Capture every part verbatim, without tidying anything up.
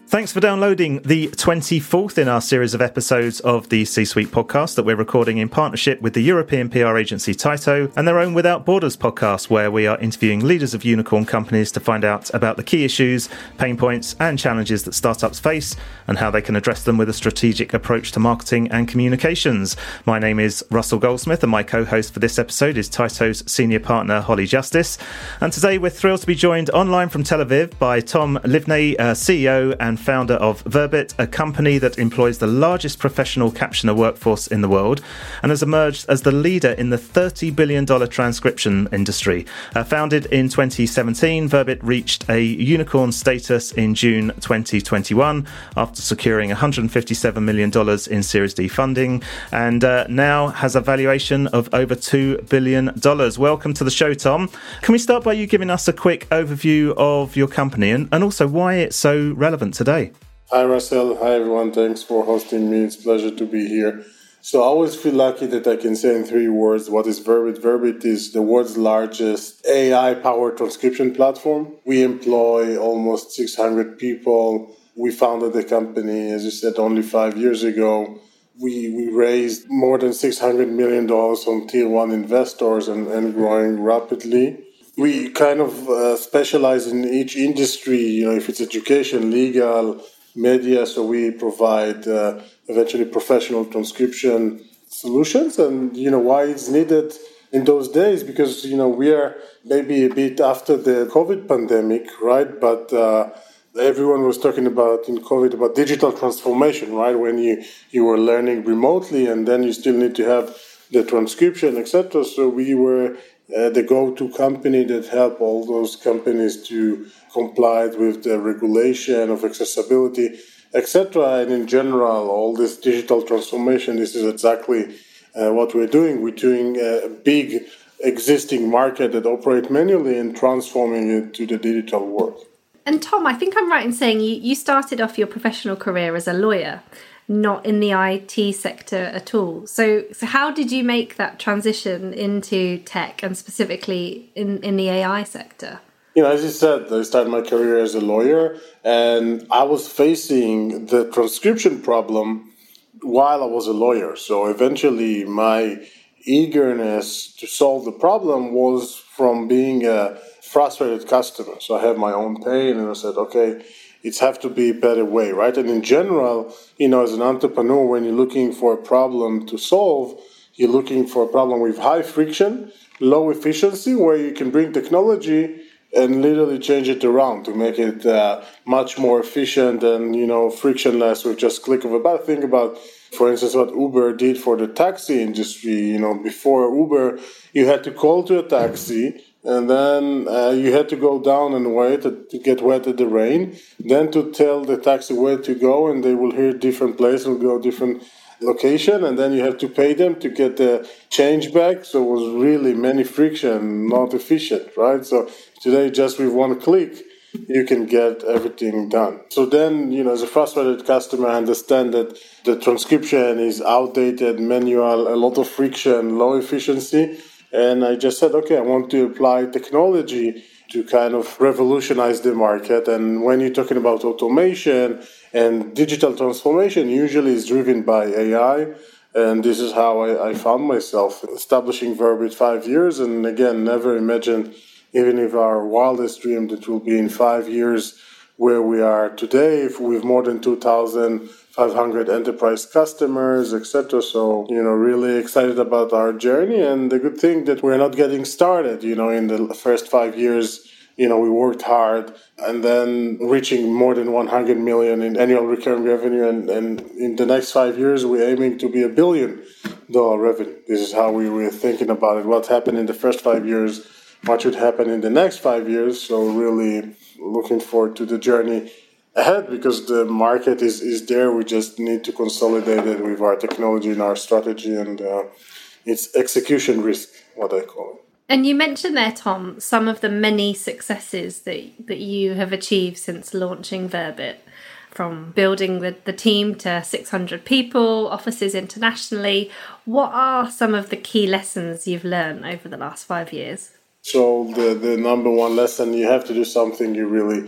Thanks for downloading the twenty-fourth in our series of episodes of the C-Suite podcast that we're recording in partnership with the European P R agency Tyto and their own Without Borders podcast, where we are interviewing leaders of unicorn companies to find out about the key issues, pain points and challenges that startups face and how they can address them with a strategic approach to marketing and communications. My name is Russell Goldsmith and my co-host for this episode is Tyto's senior partner, Holly Justice. And today we're thrilled to be joined online from Tel Aviv by Tom Livney, uh, C E O and founder of Verbit, a company that employs the largest professional captioner workforce in the world and has emerged as the leader in the thirty billion dollars transcription industry. Uh, founded in twenty seventeen, Verbit reached a unicorn status in June twenty twenty-one after securing one hundred fifty-seven million dollars in Series D funding and uh, now has a valuation of over two billion dollars. Welcome to the show, Tom. Can we start by you giving us a quick overview of your company and, and also why it's so relevant today? Hi, Russell. Hi, everyone. Thanks for hosting me. It's a pleasure to be here. So I always feel lucky that I can say in three words what is Verbit. Verbit is the world's largest A I-powered transcription platform. We employ almost six hundred people. We founded the company, as you said, only five years ago. We we raised more than six hundred million dollars from tier one investors and, and growing rapidly. We kind of uh, specialize in each industry, you know, if it's education, legal, media, so we provide uh, eventually professional transcription solutions. And, you know, why it's needed in those days, because, you know, we are maybe a bit after the COVID pandemic, right? But uh, everyone was talking about in COVID about digital transformation, right? When you, you were learning remotely and then you still need to have the transcription, et cetera. So we were Uh, the go-to company that help all those companies to comply with the regulation of accessibility, et cetera. And in general, all this digital transformation, this is exactly uh, what we're doing. We're doing a big existing market that operate manually and transforming it to the digital world. And Tom, I think I'm right in saying you, you started off your professional career as a lawyer, not in the I T sector at all. So, so how did you make that transition into tech and specifically in, in the A I sector? You know, as you said, I started my career as a lawyer and I was facing the transcription problem while I was a lawyer. So eventually my eagerness to solve the problem was from being a frustrated customer. So I have my own pain and I said, okay, it's have to be a better way, right? And in general, you know, as an entrepreneur, when you're looking for a problem to solve, you're looking for a problem with high friction, low efficiency, where you can bring technology and literally change it around to make it uh, much more efficient and, you know, frictionless with just click of a button. Think about, for instance, what Uber did for the taxi industry. You know, before Uber, you had to call to a taxi, and then uh, you had to go down and wait to, to get wet in the rain, then to tell the taxi where to go, and they will hear different place and go different location, and then you have to pay them to get the change back. So it was really many friction, not efficient, right? So today, just with one click, you can get everything done. So then, you know, as a frustrated customer, I understand that the transcription is outdated, manual, a lot of friction, low efficiency. And I just said, okay, I want to apply technology to kind of revolutionize the market. And when you're talking about automation and digital transformation, usually is driven by A I. And this is how I, I found myself establishing Verbit five years. And again, never imagined, even if our wildest dream, that will be in five years where we are today, with more than two thousand five hundred enterprise customers, et cetera. So, you know, really excited about our journey. And the good thing that we're not getting started, you know, in the first five years, you know, we worked hard and then reaching more than one hundred million in annual recurring revenue. And, and in the next five years, we're aiming to be a billion dollar revenue. This is how we were thinking about it. What happened in the first five years, what should happen in the next five years. So really looking forward to the journey ahead, because the market is, is there. We just need to consolidate it with our technology and our strategy, and uh, it's execution risk, what I call it. And you mentioned there, Tom, some of the many successes that that you have achieved since launching Verbit, from building the, the team to six hundred people, offices internationally. What are some of the key lessons you've learned over the last five years? So the, the number one lesson, you have to do something you really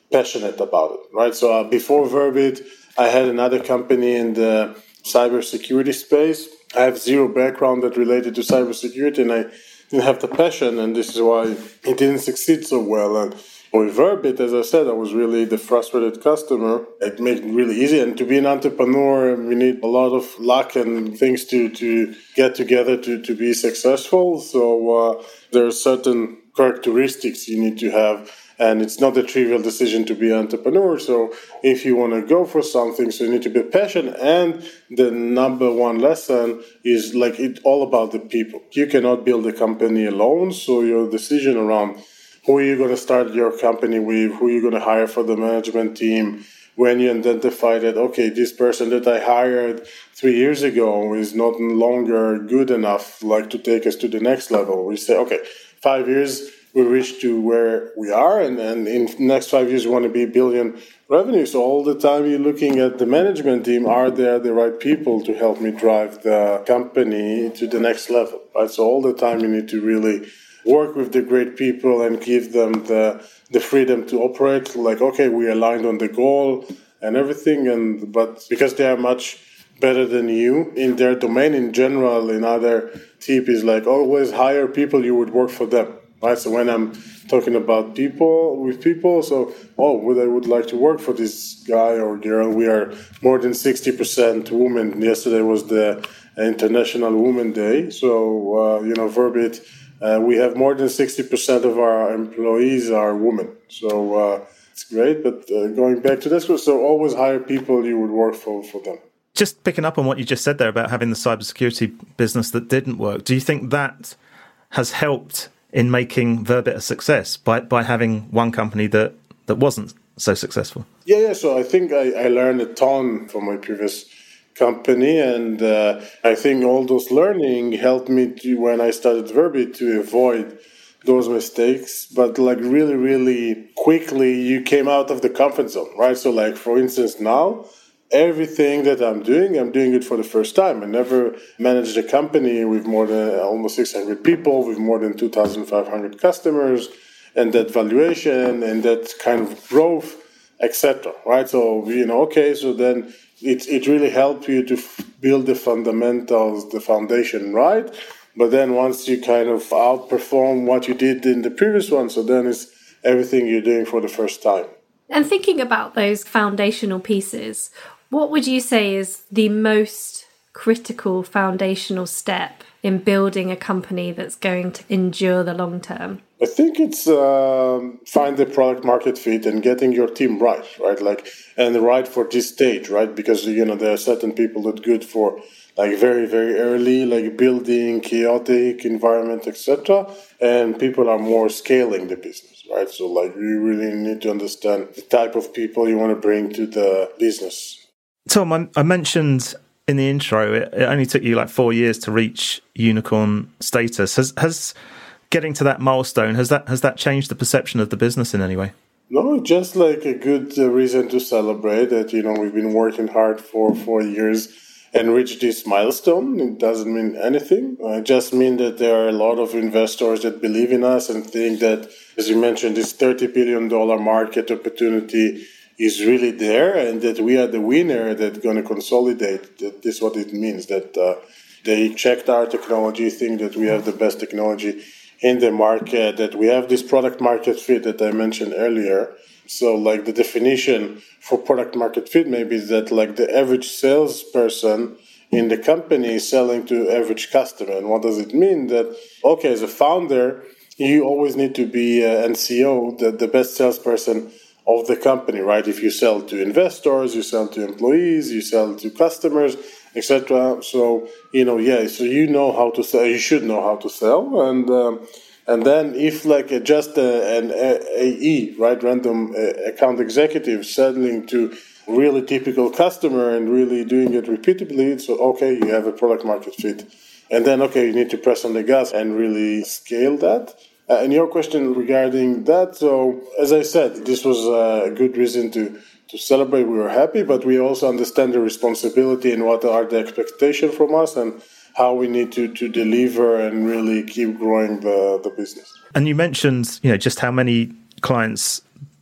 passionate about it, right? So uh, before Verbit, I had another company in the cybersecurity space. I have zero background that related to cybersecurity, and I didn't have the passion, and this is why it didn't succeed so well. And with Verbit, as I said, I was really the frustrated customer. It made it really easy. And to be an entrepreneur, we need a lot of luck and things to, to get together to, to be successful. So uh, there are certain characteristics you need to have. And it's not a trivial decision to be an entrepreneur. So if you want to go for something, so you need to be passionate. And the number one lesson is like it's all about the people. You cannot build a company alone. So your decision around who are you going to start your company with, who are you going to hire for the management team, when you identify that, okay, this person that I hired three years ago is not longer good enough like to take us to the next level. We say, okay, five years, we reach to where we are, and, and in the next five years, we want to be a billion revenue. So all the time you're looking at the management team, are there the right people to help me drive the company to the next level, right? So all the time you need to really work with the great people and give them the the freedom to operate. Like, okay, we aligned on the goal and everything, and but because they are much better than you in their domain in general, in other tip is like always hire people you would work for them, right? So when I'm talking about people with people, so oh, would I would like to work for this guy or girl? We are more than sixty percent women. Yesterday was the International Women Day, so uh, you know, Verbit. Uh, we have more than sixty percent of our employees are women. So uh, it's great. But uh, going back to this, so always hire people you would work for, for them. Just picking up on what you just said there about having the cybersecurity business that didn't work, do you think that has helped in making Verbit a success by, by having one company that, that wasn't so successful? Yeah, yeah. So I think I, I learned a ton from my previous company, and uh, I think all those learning helped me to, when I started Verbit, to avoid those mistakes. But like really, really quickly, you came out of the comfort zone, right? So like, for instance, now, everything that I'm doing, I'm doing it for the first time. I never managed a company with more than almost six hundred people, with more than two thousand five hundred customers, and that valuation and that kind of growth, et cetera, right? So, you know, okay, so then It it really helped you to f- build the fundamentals, the foundation, right? But then once you kind of outperform what you did in the previous one, so then it's everything you're doing for the first time. And thinking about those foundational pieces, what would you say is the most critical foundational step in building a company that's going to endure the long term? I think it's um, find the product market fit and getting your team right, right? Like, and right for this stage, right? Because, you know, there are certain people that good for like very, very early, like building chaotic environment, et cetera. And people are more scaling the business, right? So like you really need to understand the type of people you want to bring to the business. Tom, I, I mentioned in the intro, it, it only took you like four years to reach unicorn status. Has has getting to that milestone, has that has that changed the perception of the business in any way? No, just like a good uh, reason to celebrate that, you know, we've been working hard for four years and reached this milestone. It doesn't mean anything. It just means that there are a lot of investors that believe in us and think that, as you mentioned, this thirty billion dollars market opportunity is really there, and that we are the winner that's going to consolidate. That this is what it means, that uh, they checked our technology, think that we have the best technology in the market, that we have this product market fit that I mentioned earlier. So like the definition for product market fit maybe is that like the average salesperson in the company is selling to average customer. And what does it mean? That, okay, as a founder, you always need to be uh, and C E O, the, the best salesperson of the company, right? If you sell to investors, you sell to employees, you sell to customers, et cetera. So, you know, yeah, so you know how to sell, you should know how to sell. And um, and then if like a, just a, an A E, right, random uh, account executive selling to really typical customer and really doing it repeatedly, so okay, you have a product market fit. And then, okay, you need to press on the gas and really scale that. Uh, and your question regarding that, so as I said, this was a good reason to, to celebrate. We were happy, but we also understand the responsibility and what are the expectations from us and how we need to, to deliver and really keep growing the, the business. And you mentioned, you know, just how many clients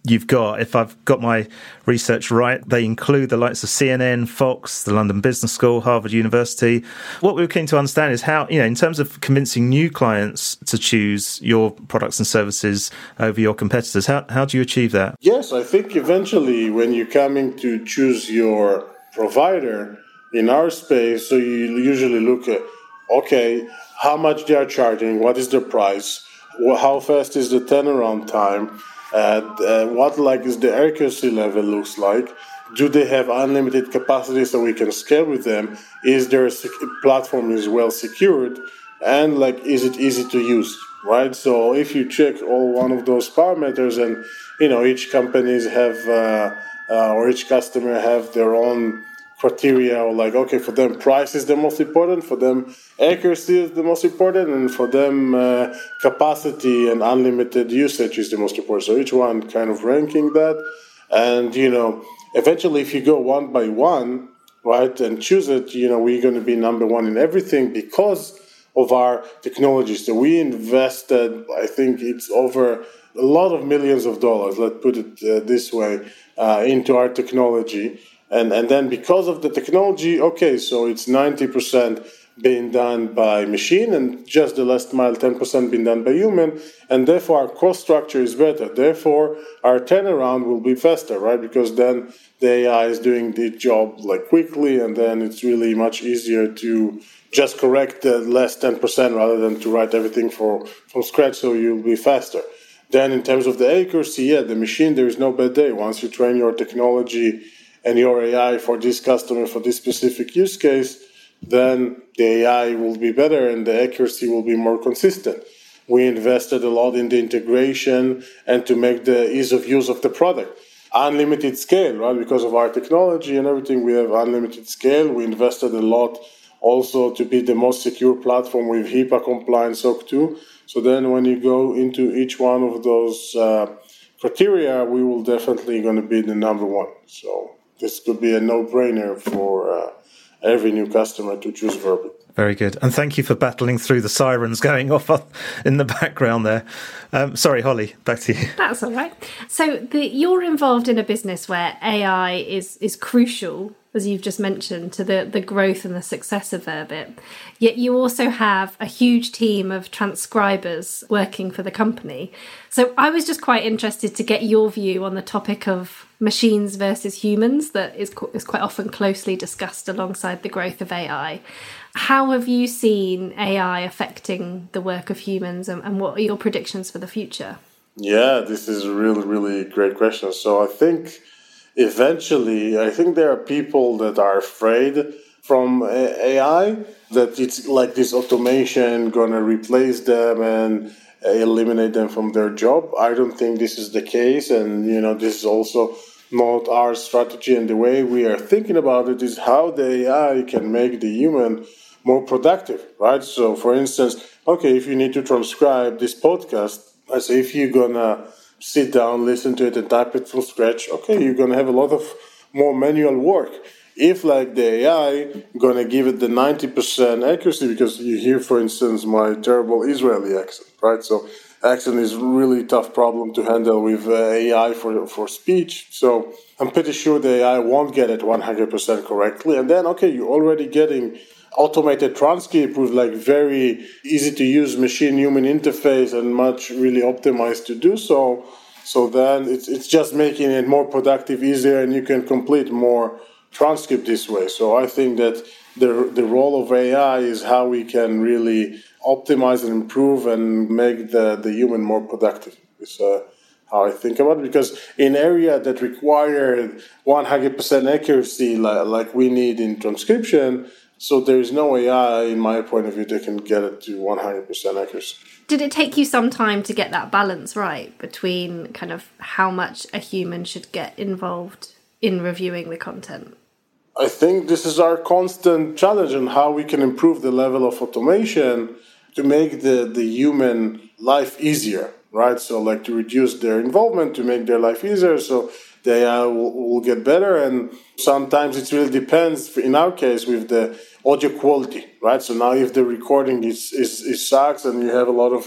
you've got, if I've got my research right, they include the likes of C N N, Fox, the London Business School, Harvard University. What we were keen to understand is how, you know, in terms of convincing new clients to choose your products and services over your competitors, how, how do you achieve that? Yes, I think eventually when you're coming to choose your provider in our space, so you usually look at, okay, how much they are charging, what is the price, how fast is the turnaround time, and uh, what like is the accuracy level looks like. Do they have unlimited capacity so we can scale with them? Is their sec- platform is well secured? And like, is it easy to use, right? So if you check all one of those parameters, and you know each companies have uh, uh, or each customer have their own criteria, or like, okay, for them price is the most important, for them accuracy is the most important, and for them uh, capacity and unlimited usage is the most important. So each one kind of ranking that, and you know, eventually if you go one by one, right, and choose it, you know, we're going to be number one in everything because of our technology. So we invested, I think it's over a lot of millions of dollars, let's put it uh, this way, uh, into our technology. And and then because of the technology, okay, so it's ninety percent being done by machine and just the last mile ten percent being done by human. And therefore our cost structure is better. Therefore our turnaround will be faster, right? Because then the A I is doing the job like quickly, and then it's really much easier to just correct the less ten percent rather than to write everything for, from scratch, so you'll be faster. Then in terms of the accuracy, yeah, the machine, there is no bad day. Once you train your technology and your A I for this customer, for this specific use case, then the A I will be better and the accuracy will be more consistent. We invested a lot in the integration and to make the ease of use of the product. Unlimited scale, right? Because of our technology and everything, we have unlimited scale. We invested a lot also to be the most secure platform with HIPAA compliant S O C two. So then when you go into each one of those uh, criteria, we will definitely going to be the number one. So this could be a no-brainer for uh, every new customer to choose Verbit. Very good. And thank you for battling through the sirens going off in the background there. Um, sorry, Holly, back to you. That's all right. So the, you're involved in a business where A I is is crucial, as you've just mentioned, to the, the growth and the success of Verbit. Yet you also have a huge team of transcribers working for the company. So I was just quite interested to get your view on the topic of machines versus humans that is, is quite often closely discussed alongside the growth of A I. How have you seen A I affecting the work of humans, and, and what are your predictions for the future? Yeah, this is a really, really great question. So I think eventually, I think there are people that are afraid from A I, that it's like this automation going to replace them and eliminate them from their job. I don't think this is the case. And, you know, this is also not our strategy. And the way we are thinking about it is how the A I can make the human more productive, right? So, for instance, okay, if you need to transcribe this podcast, I say if you're going to sit down, listen to it, and type it from scratch, okay, you're going to have a lot of more manual work. If, like, the A I going to give it the ninety percent accuracy, because you hear, for instance, my terrible Israeli accent, right? So accent is a really tough problem to handle with uh, A I for, for speech. So I'm pretty sure the A I won't get it one hundred percent correctly. And then, okay, you're already getting automated transcript with like very easy to use machine human interface and much really optimized to do so. So then it's it's just making it more productive, easier, and you can complete more transcript this way. So I think that the the role of A I is how we can really optimize and improve and make the, the human more productive. It's uh, how I think about it. Because in area that require one hundred percent accuracy like, like we need in transcription, so there is no A I, in my point of view, that can get it to one hundred percent accuracy. Did it take you some time to get that balance right between kind of how much a human should get involved in reviewing the content? I think this is our constant challenge on how we can improve the level of automation to make the, the human life easier, right? So like to reduce their involvement, to make their life easier. So the A I will, will get better. And sometimes it really depends, in our case, with the audio quality, right? So now if the recording is, is, is sucks and you have a lot of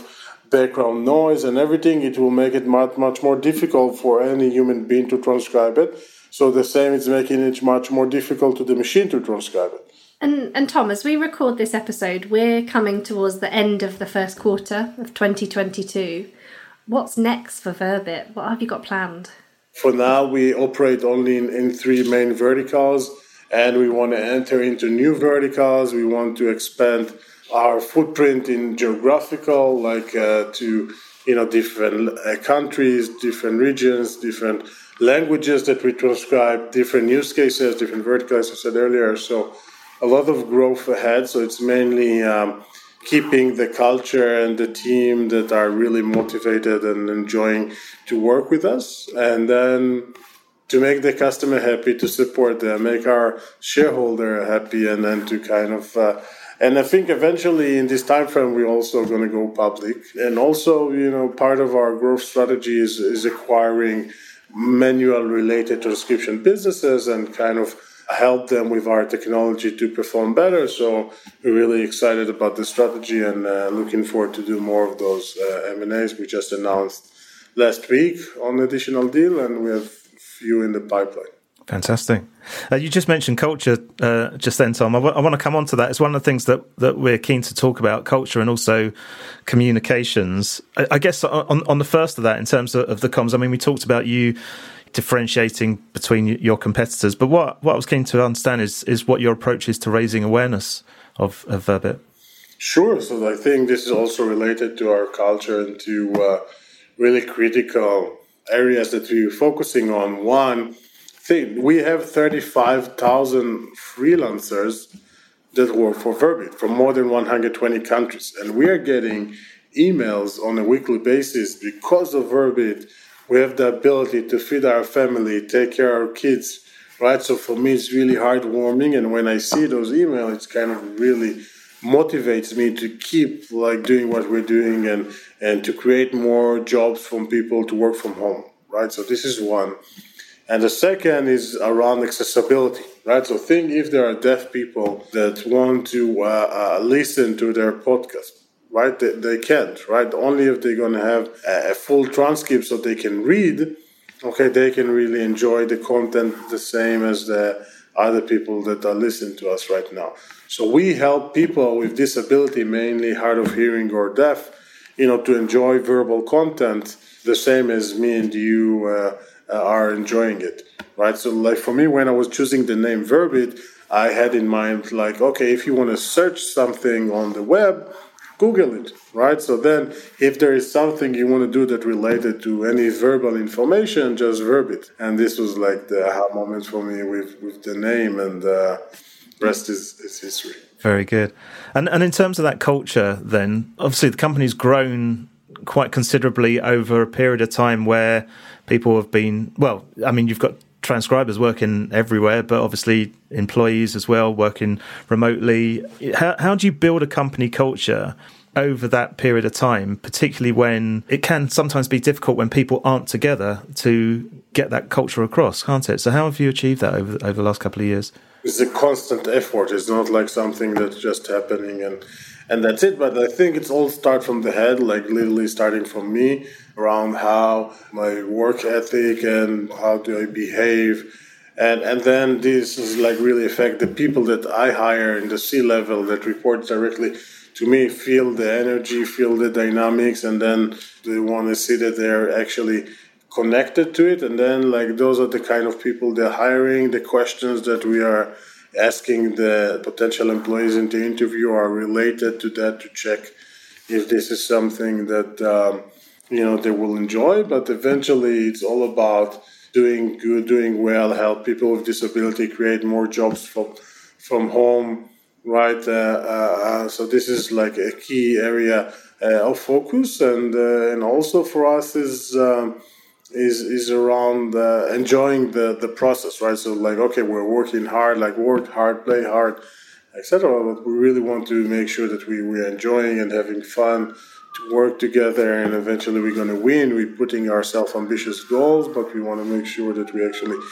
background noise and everything, it will make it much, much more difficult for any human being to transcribe it. So the same is making it much more difficult to the machine to transcribe it. And, and Tom, as we record this episode, we're coming towards the end of the first quarter of twenty twenty-two. What's next for Verbit? What have you got planned? For now, we operate only in, in three main verticals, and we want to enter into new verticals. We want to expand our footprint in geographical, like uh, to you know different uh, countries, different regions, different languages that we transcribe, different use cases, different verticals, as I said earlier. So a lot of growth ahead. So it's mainly um, keeping the culture and the team that are really motivated and enjoying to work with us, and then to make the customer happy, to support them, make our shareholder happy, and then to kind of uh, and I think eventually in this time frame we're also going to go public. And also, you know, part of our growth strategy is, is acquiring manual related transcription businesses and kind of help them with our technology to perform better. So we're really excited about the strategy and uh, looking forward to do more of those uh, M and A's. We just announced last week on additional deal, and we have a few in the pipeline. Fantastic. Uh, you just mentioned culture uh, just then, Tom. I, w- I want to come on to that. It's one of the things that, that we're keen to talk about, culture and also communications. I, I guess on, on the first of that, in terms of, of the comms, I mean, we talked about you differentiating between your competitors, but what, what I was keen to understand is, is what your approach is to raising awareness of, of Verbit. Sure. So I think this is also related to our culture and to uh, really critical areas that we're focusing on. One, thing. We have thirty-five thousand freelancers that work for Verbit from more than one hundred twenty countries. And we are getting emails on a weekly basis because of Verbit. We have the ability to feed our family, take care of our kids, right? So for me, it's really heartwarming. And when I see those emails, it's kind of really motivates me to keep like doing what we're doing and, and to create more jobs from people to work from home, right? So this is one. And the second is around accessibility, right? So think if there are deaf people that want to uh, uh, listen to their podcast, right? They, they can't, right? Only if they're going to have a, a full transcript so they can read, okay, they can really enjoy the content the same as the other people that are listening to us right now. So we help people with disability, mainly hard of hearing or deaf, you know, to enjoy verbal content the same as me and you uh, Uh, are enjoying it, right? So like for me, when I was choosing the name Verbit, I had in mind like, okay, if you want to search something on the web, Google it, right? So then if there is something you want to do that related to any verbal information, just Verbit. And this was like the aha moment for me with, with the name, and uh, rest is, is history. Very good. And, and in terms of that culture then, obviously the company's grown quite considerably over a period of time where people have been, well, I mean, you've got transcribers working everywhere, but obviously employees as well working remotely. How, how do you build a company culture over that period of time, particularly when it can sometimes be difficult when people aren't together to get that culture across, can't it? So how have you achieved that over, over the last couple of years? It's a constant effort. It's not like something that's just happening and And that's it. But I think it's all start from the head, like literally starting from me, around how my work ethic and how do I behave. And and then this is like really affect the people that I hire in the C-level that report directly to me, feel the energy, feel the dynamics, and then they want to see that they're actually connected to it. And then like those are the kind of people they're hiring, the questions that we are asking the potential employees in the interview are related to that, to check if this is something that um, you know they will enjoy. But eventually it's all about doing good, doing well, help people with disability create more jobs from from home, right? Uh, uh, so this is like a key area uh, of focus, and uh, and also for us is um, is is around uh, enjoying the, the process, right? So like, okay, we're working hard, like work hard, play hard, et cetera. But we really want to make sure that we, we're enjoying and having fun to work together, and eventually we're going to win. We're putting ourselves ambitious goals, but we want to make sure that we actually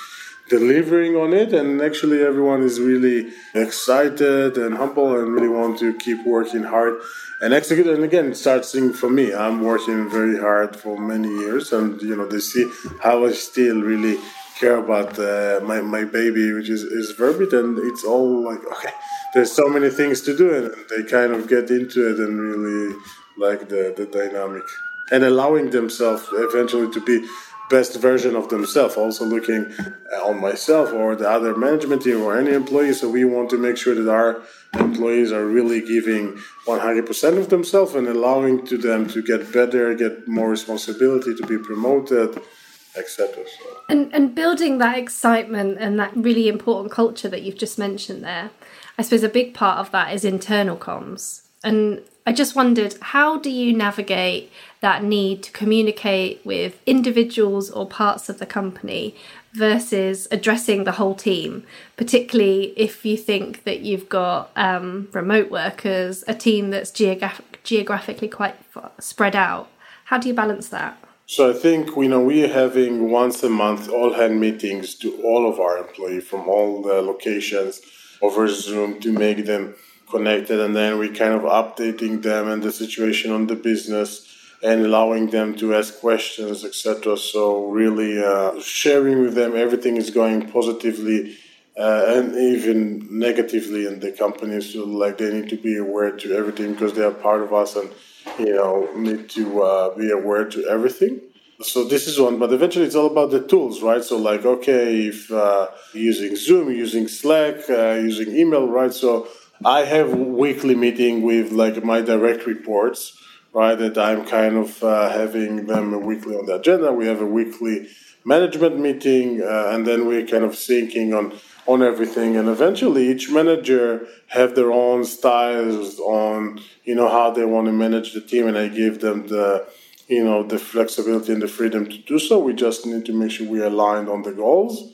delivering on it. And actually everyone is really excited and humble and really want to keep working hard and execute. And again, it starts from me. I'm working very hard for many years, and you know, they see how I still really care about uh, my, my baby, which is, is Verbit, and it's all like, okay, there's so many things to do, and they kind of get into it and really like the, the dynamic. And allowing themselves eventually to be best version of themselves, also looking on myself or the other management team or any employee. So we want to make sure that our employees are really giving one hundred percent of themselves and allowing to them to get better, get more responsibility, to be promoted, et cetera. So. And, and building that excitement and that really important culture that you've just mentioned there, I suppose a big part of that is internal comms. And I just wondered, how do you navigate that need to communicate with individuals or parts of the company versus addressing the whole team, particularly if you think that you've got um, remote workers, a team that's geograph- geographically quite spread out? How do you balance that? So I think, you know, we're having once a month all-hand meetings to all of our employees from all the locations over Zoom to make them connected, and then we kind of updating them and the situation on the business and allowing them to ask questions, et cetera. So really uh, sharing with them everything is going positively uh, and even negatively in the company. So like they need to be aware to everything because they are part of us, and you know need to uh, be aware to everything. So this is one, but eventually it's all about the tools, right? So like, okay, if uh, using Zoom, using Slack, uh, using email, right? So I have weekly meeting with like my direct reports, right? That I'm kind of uh, having them weekly on the agenda. We have a weekly management meeting, uh, and then we're kind of syncing on on everything. And eventually, each manager have their own styles on you know how they want to manage the team, and I give them the you know the flexibility and the freedom to do so. We just need to make sure we are aligned on the goals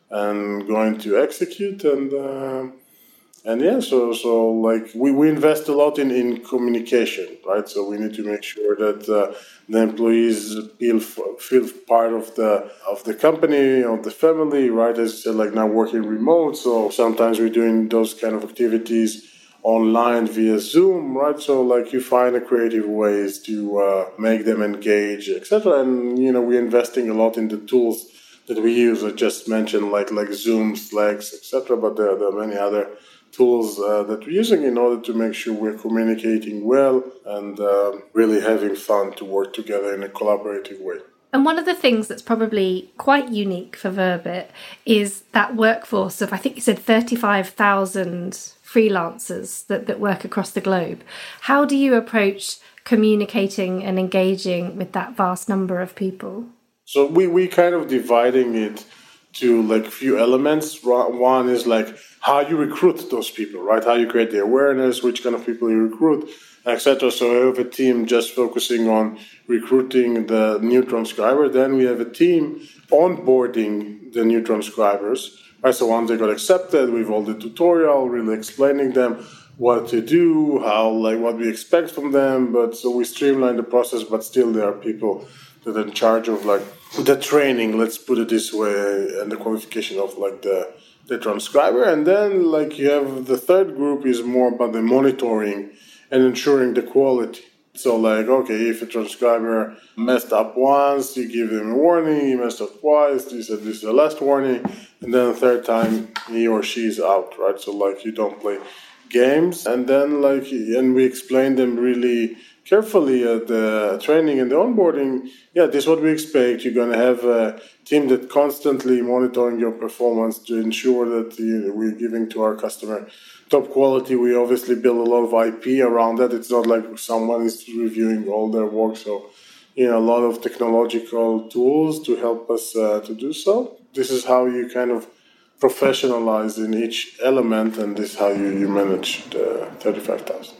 and going to execute and. Uh, And yeah, so so like we, we invest a lot in, in communication, right? So we need to make sure that uh, the employees feel feel part of the of the company, of the family, right? As you said, like now working remote, so sometimes we're doing those kind of activities online via Zoom, right? So like you find a creative ways to uh, make them engage, et cetera. And you know we're investing a lot in the tools that we use. I just mentioned like like Zoom, Slack, et cetera. But there, there are many other tools uh, that we're using in order to make sure we're communicating well and uh, really having fun to work together in a collaborative way. And one of the things that's probably quite unique for Verbit is that workforce of, I think you said thirty-five thousand freelancers that, that work across the globe. How do you approach communicating and engaging with that vast number of people? So we, we kind of dividing it to like few elements. One is like how you recruit those people, right? How you create the awareness, which kind of people you recruit, et cetera. So I have a team just focusing on recruiting the new transcriber. Then we have a team onboarding the new transcribers, right? So once they got accepted, we've all the tutorial, really explaining them what to do, how, like what we expect from them. But so we streamline the process, but still there are people that are in charge of like the training, let's put it this way, and the qualification of like the the transcriber. And then like you have the third group is more about the monitoring and ensuring the quality. So like, okay, if a transcriber messed up once, you give them a warning, he messed up twice, you said this is the last warning, and then the third time he or she is out, right? So like you don't play games. And then like, and we explain them really carefully at the training and the onboarding. Yeah, this is what we expect. You're going to have a team that constantly monitoring your performance to ensure that you, we're giving to our customer top quality. We obviously build a lot of I P around that. It's not like someone is reviewing all their work. So, you know, a lot of technological tools to help us uh, to do so. This is how you kind of professionalize in each element, and this is how you, you manage the thirty-five thousand.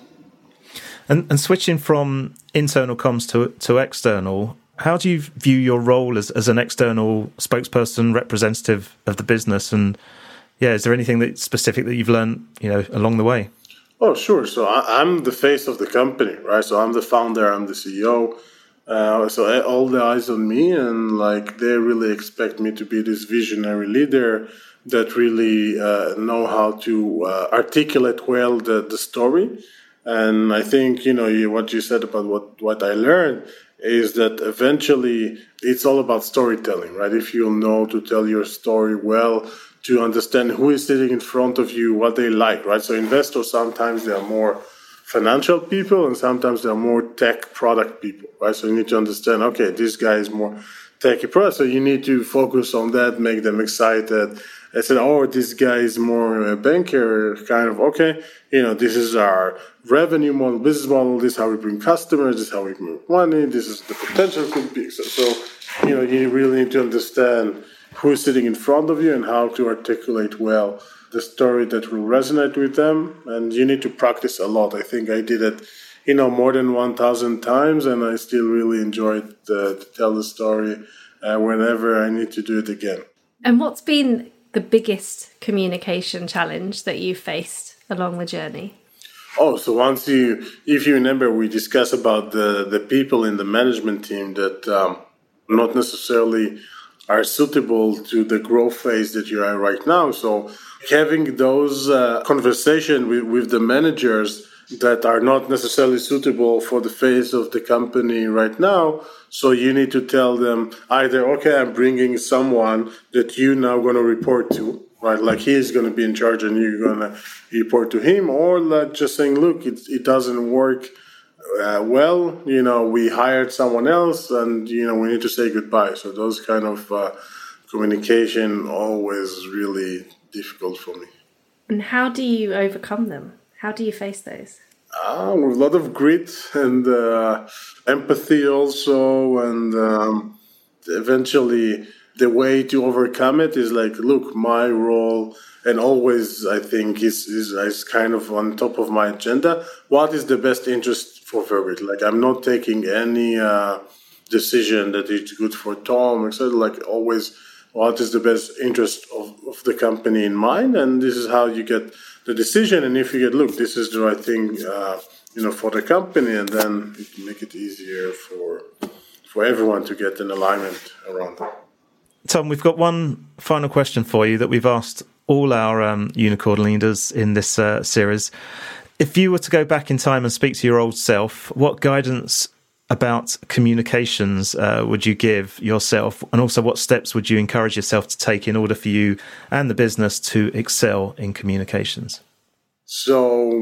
And, and switching from internal comms to to external, how do you view your role as, as an external spokesperson, representative of the business? And yeah, is there anything that specific that you've learned, you know, along the way? Oh, sure. So I, I'm the face of the company, right? So I'm the founder, I'm the C E O. Uh, so all the eyes on me, and like they really expect me to be this visionary leader that really uh, know how to uh, articulate well the, the story. And I think, you know, you, what you said about what, what I learned is that eventually it's all about storytelling, right? If you know to tell your story well, to understand who is sitting in front of you, what they like, right? So investors, sometimes they are more financial people and sometimes they are more tech product people, right? So you need to understand, okay, this guy is more techy product, so you need to focus on that, make them excited. I said, oh, this guy is more a banker, kind of, okay, you know, this is our revenue model, business model, this is how we bring customers, this is how we make money, this is the potential could be. So, so, you know, you really need to understand who is sitting in front of you and how to articulate well the story that will resonate with them. And you need to practice a lot. I think I did it, you know, more than one thousand times, and I still really enjoyed uh, to tell the story uh, whenever I need to do it again. And what's been the biggest communication challenge that you faced along the journey? Oh, so once you, if you remember, we discussed about the, the people in the management team that um, not necessarily are suitable to the growth phase that you are right now. So having those uh, conversations with, with the managers that are not necessarily suitable for the phase of the company right now. So you need to tell them either, okay, I'm bringing someone that you now going to report to, right? Like he's going to be in charge and you're going to report to him, or like just saying, look, it, it doesn't work uh, well. You know, we hired someone else and, you know, we need to say goodbye. So those kind of uh, communication always really difficult for me. And how do you overcome them? How do you face those? Uh, with a lot of grit and uh, empathy also. And um, eventually the way to overcome it is like, look, my role, and always I think is, is, is kind of on top of my agenda, what is the best interest for Verbit? Like I'm not taking any uh, decision that is good for Tom, et cetera. Like always, what is the best interest of, of the company in mind? And this is how you get the decision. And if you get, look, this is the right thing, uh, you know, for the company, and then it make it easier for for everyone to get an alignment around it. Tom, we've got one final question for you that we've asked all our um, unicorn leaders in this uh, series. If you were to go back in time and speak to your old self, what guidance about communications uh, would you give yourself, and also what steps would you encourage yourself to take in order for you and the business to excel in communications? So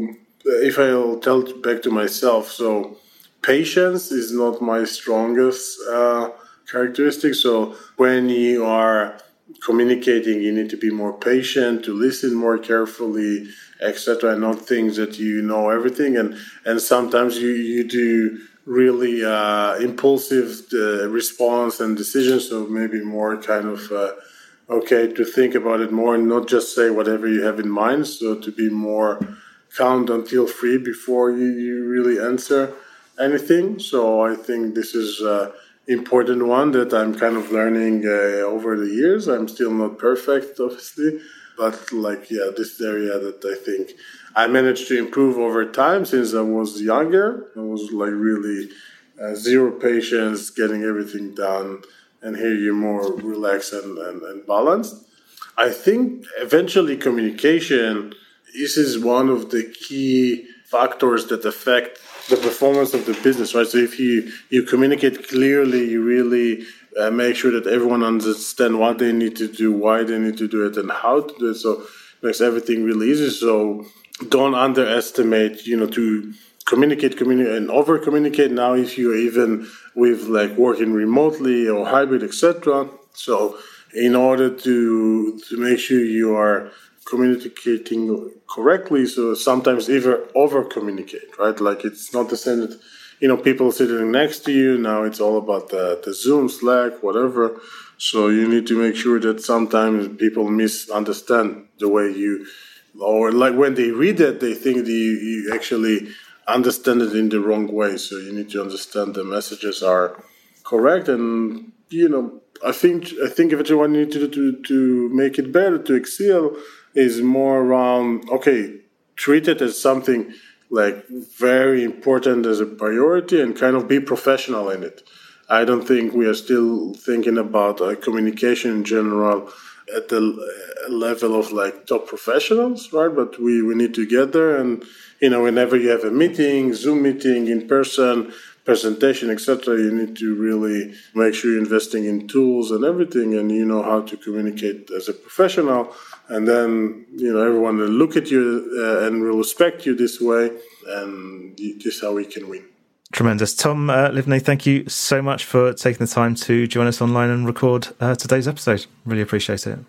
if I'll tell back to myself, so patience is not my strongest uh, characteristic. So when you are communicating, you need to be more patient, to listen more carefully, et cetera, and not think that you know everything. And, and sometimes you, you do really uh, impulsive uh, response and decisions, so maybe more kind of uh, okay to think about it more and not just say whatever you have in mind, so to be more count until three before you, you really answer anything. So I think this is an important one that I'm kind of learning uh, over the years. I'm still not perfect, obviously, but like, yeah, this area that I think I managed to improve over time since I was younger. I was like really uh, zero patience, getting everything done, and here you're more relaxed and, and, and balanced. I think eventually communication, this is one of the key factors that affect the performance of the business, right? So if you, you communicate clearly, you really uh, make sure that everyone understands what they need to do, why they need to do it, and how to do it. So it makes everything really easy. So don't underestimate, you know, to communicate, communicate, and over communicate. Now, if you're even with like working remotely or hybrid, et cetera. So in order to to make sure you are communicating correctly, so sometimes even over communicate, right? Like it's not the same that, you know, people sitting next to you. Now it's all about the, the Zoom, Slack, whatever. So you need to make sure that sometimes people misunderstand the way you, or like when they read it, they think that you, you actually understand it in the wrong way. So you need to understand the messages are correct. And, you know, I think I think if everyone needs to, to to make it better, to excel, is more around, okay, treat it as something like very important as a priority and kind of be professional in it. I don't think we are still thinking about uh, communication in general at the level of like top professionals, right? But we, we need to get there. And, you know, whenever you have a meeting, Zoom meeting, in person, presentation, et cetera, you need to really make sure you're investing in tools and everything, and you know how to communicate as a professional. And then, you know, everyone will look at you uh, and will respect you this way. And this is how we can win. Tremendous. Tom uh, Livney, thank you so much for taking the time to join us online and record uh, today's episode. Really appreciate it.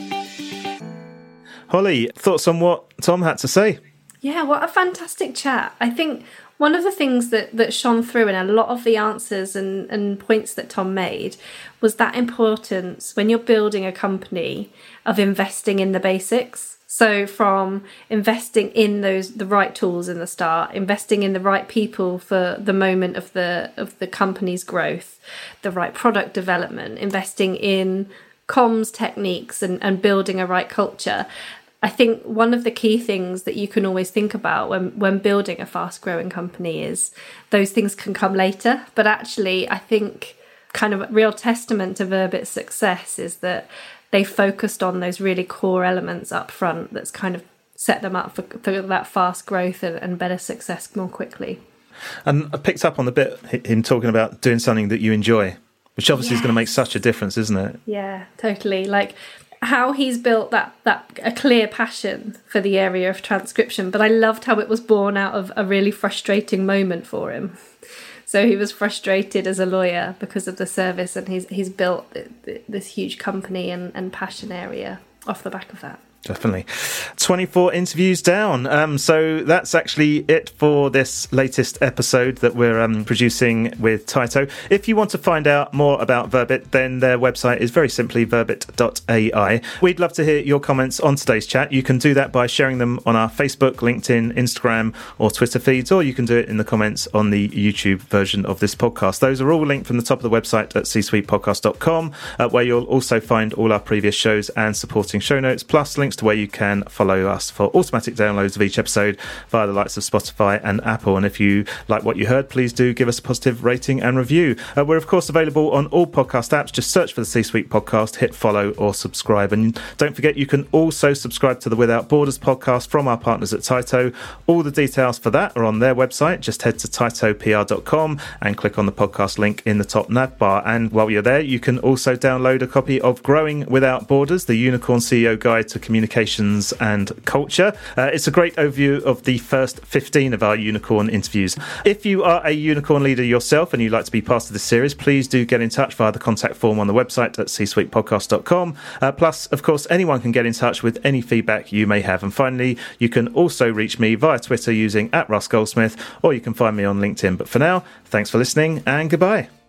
Holly, thoughts on what Tom had to say? Yeah, what a fantastic chat. I think one of the things that, that shone through in a lot of the answers and, and points that Tom made was that importance when you're building a company of investing in the basics. So from investing in those the right tools in the start, investing in the right people for the moment of the of the company's growth, the right product development, investing in comms techniques and, and building a right culture. I think one of the key things that you can always think about when, when building a fast-growing company is those things can come later. But actually, I think kind of a real testament to Verbit's success is that they focused on those really core elements up front that's kind of set them up for, for that fast growth and, and better success more quickly. And I picked up on the bit, him talking about doing something that you enjoy, which obviously yes. is going to make such a difference, isn't it? Yeah, totally. Like how he's built that, that a clear passion for the area of transcription, but I loved how it was born out of a really frustrating moment for him. So he was frustrated as a lawyer because of the service, and he's he's built this huge company and, and passion area off the back of that. Definitely. twenty-four interviews down. Um, so that's actually it for this latest episode that we're um, producing with Taito. If you want to find out more about Verbit, then their website is very simply verbit dot A I. We'd love to hear your comments on today's chat. You can do that by sharing them on our Facebook, LinkedIn, Instagram or Twitter feeds, or you can do it in the comments on the YouTube version of this podcast. Those are all linked from the top of the website at c suite podcast dot com, uh, where you'll also find all our previous shows and supporting show notes, plus links to where you can follow us for automatic downloads of each episode via the likes of Spotify and Apple. And if you like what you heard, please do give us a positive rating and review. Uh, we're of course available on all podcast apps. Just search for the C-Suite Podcast, hit follow or subscribe. And don't forget, you can also subscribe to the Without Borders podcast from our partners at Taito. All the details for that are on their website. Just head to taito p r dot com and click on the podcast link in the top nav bar. And while you're there, you can also download a copy of Growing Without Borders, the Unicorn C E O Guide to Communication and Culture. Uh, it's a great overview of the first fifteen of our unicorn interviews. If you are a unicorn leader yourself and you'd like to be part of this series, please do get in touch via the contact form on the website at c suite podcast dot com. Uh, plus, of course, anyone can get in touch with any feedback you may have. And finally, you can also reach me via Twitter using at Russ Goldsmith, or you can find me on LinkedIn. But for now, thanks for listening and goodbye.